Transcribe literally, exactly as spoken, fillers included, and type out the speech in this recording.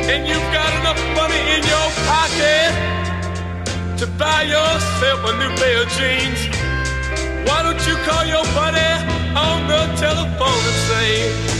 and you've got enough money in your pocket to buy yourself a new pair of jeans, why don't you call your buddy on the telephone and say,